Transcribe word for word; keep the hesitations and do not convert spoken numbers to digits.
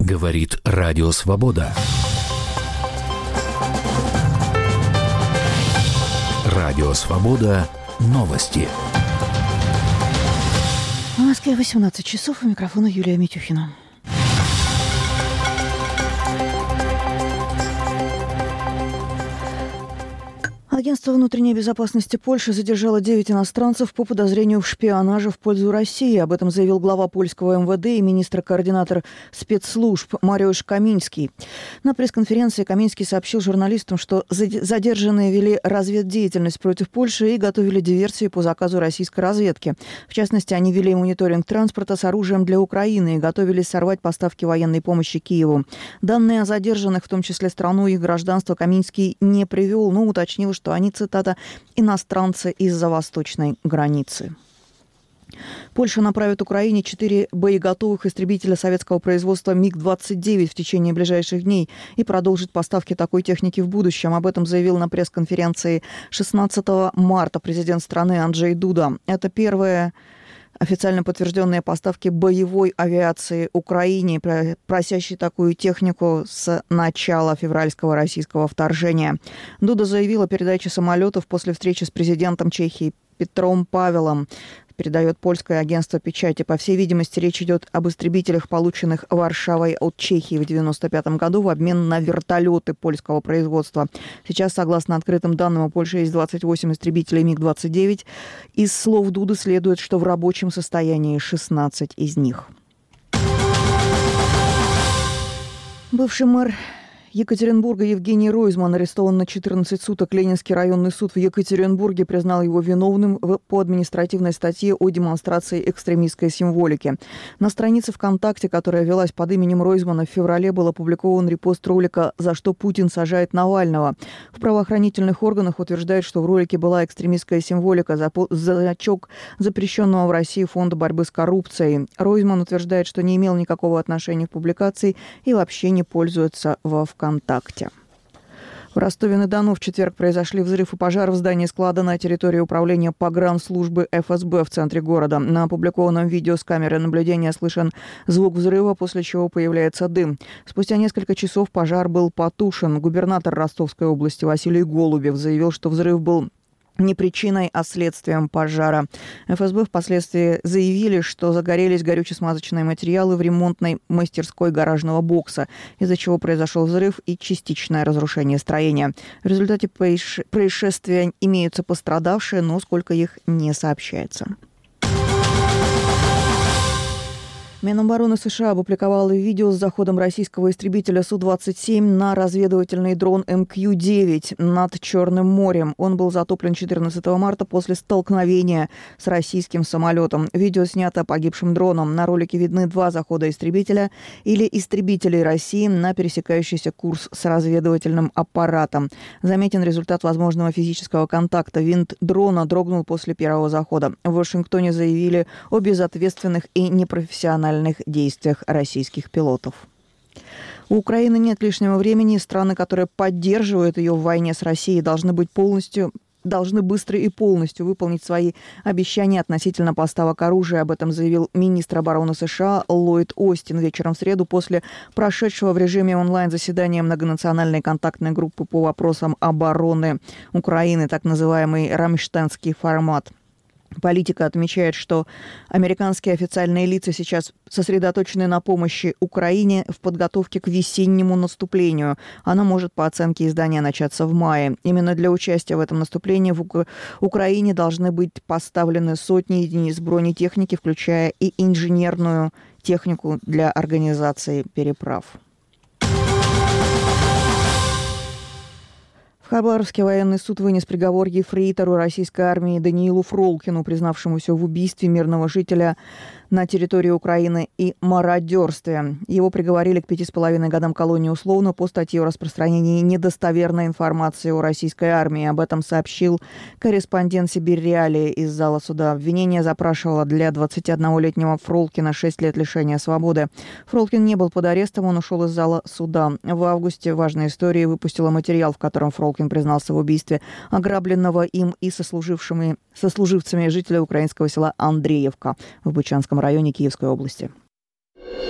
Говорит Радио Свобода. Радио Свобода. Новости. В Москве восемнадцать часов. У микрофона Юлия Митюхина. Агентство внутренней безопасности Польши задержало девять иностранцев по подозрению в шпионаже в пользу России. Об этом заявил глава польского эм вэ дэ и министр-координатор спецслужб Мариуsz Каминский. На пресс-конференции Каминский сообщил журналистам, что задержанные вели разведдеятельность против Польши и готовили диверсии по заказу российской разведки. В частности, они вели мониторинг транспорта с оружием для Украины и готовились сорвать поставки военной помощи Киеву. Данные о задержанных, в том числе страну и их гражданство, Каминский не привел, но уточнил, что что они, цитата, «иностранцы из-за восточной границы». Польша направит Украине четыре боеготовых истребителя советского производства миг двадцать девять в течение ближайших дней и продолжит поставки такой техники в будущем. Об этом заявил на пресс-конференции шестнадцатого марта президент страны Анджей Дуда. Это первая официально подтвержденные поставки боевой авиации Украине, просящей такую технику с начала февральского российского вторжения. Дуда заявил о передаче самолетов после встречи с президентом Чехии Петром Павелом. Передает польское агентство печати. По всей видимости, речь идет об истребителях, полученных Варшавой от Чехии в девяносто пятом году в обмен на вертолеты польского производства. Сейчас, согласно открытым данным, у Польши есть двадцать восемь истребителей миг двадцать девять. Из слов Дуды следует, что в рабочем состоянии шестнадцать из них. Бывший мэр Екатеринбурга Евгений Ройзман арестован на четырнадцать суток. Ленинский районный суд в Екатеринбурге признал его виновным по административной статье о демонстрации экстремистской символики. На странице ВКонтакте, которая велась под именем Ройзмана, в феврале был опубликован репост ролика «За что Путин сажает Навального». В правоохранительных органах утверждают, что в ролике была экстремистская символика, значок запрещенного в России фонда борьбы с коррупцией. Ройзман утверждает, что не имел никакого отношения к публикации и вообще не пользуется во ВКонтакте. ВКонтакте. В Ростове-на-Дону в четверг произошли взрыв и пожар в здании склада на территории управления погранслужбы эф эс бэ в центре города. На опубликованном видео с камеры наблюдения слышен звук взрыва, после чего появляется дым. Спустя несколько часов пожар был потушен. Губернатор Ростовской области Василий Голубев заявил, что взрыв был не причиной, а следствием пожара. эф эс бэ впоследствии заявили, что загорелись горюче-смазочные материалы в ремонтной мастерской гаражного бокса, из-за чего произошел взрыв и частичное разрушение строения. В результате происшествия имеются пострадавшие, но сколько их не сообщается. Минобороны США опубликовало видео с заходом российского истребителя Су двадцать семь на разведывательный дрон эм кью девять над Черным морем. Он был затоплен четырнадцатого марта после столкновения с российским самолетом. Видео снято погибшим дроном. На ролике видны два захода истребителя или истребителей России на пересекающийся курс с разведывательным аппаратом. Заметен результат возможного физического контакта. Винт дрона дрогнул после первого захода. В Вашингтоне заявили о безответственных и непрофессиональных действиях российских пилотов. У Украины нет лишнего времени. Страны, которые поддерживают ее в войне с Россией, должны быть полностью должны быстро и полностью выполнить свои обещания относительно поставок оружия. Об этом заявил министр обороны США Ллойд Остин вечером в среду после прошедшего в режиме онлайн заседания многонациональной контактной группы по вопросам обороны Украины, так называемый «Рамштайнский формат». Политика отмечает, что американские официальные лица сейчас сосредоточены на помощи Украине в подготовке к весеннему наступлению. Оно может, по оценке издания, начаться в мае. Именно для участия в этом наступлении в Ук- Украине должны быть поставлены сотни единиц бронетехники, включая и инженерную технику для организации переправ. В Хабаровске военный суд вынес приговор ефрейтору российской армии Даниилу Фролкину, признавшемуся в убийстве мирного жителя на территории Украины и мародерстве. Его приговорили к пяти с половиной годам колонии условно по статье о распространении недостоверной информации о российской армии. Об этом сообщил корреспондент Сибирь Реалии из зала суда. Обвинение запрашивало для двадцатиоднолетнего Фролкина шесть лет лишения свободы. Фролкин не был под арестом, он ушел из зала суда. В августе «Важная история» выпустила материал, в котором Фролкин признался в убийстве ограбленного им и сослуживцами, сослуживцами жителя украинского села Андреевка в Бучанском районе Киевской области.